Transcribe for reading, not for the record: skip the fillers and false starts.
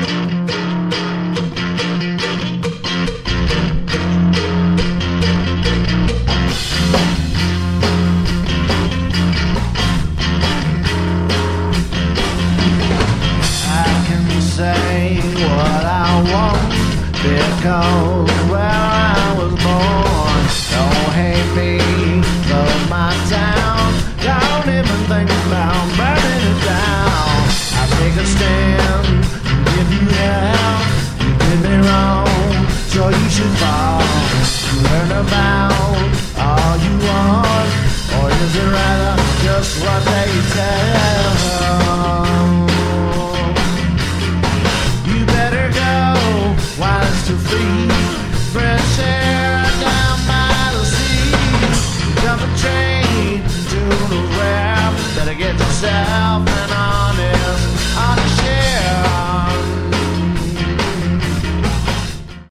Say what I want because where I was born. Don't hate me, love my town. Don't even think about burning it down. I take a stand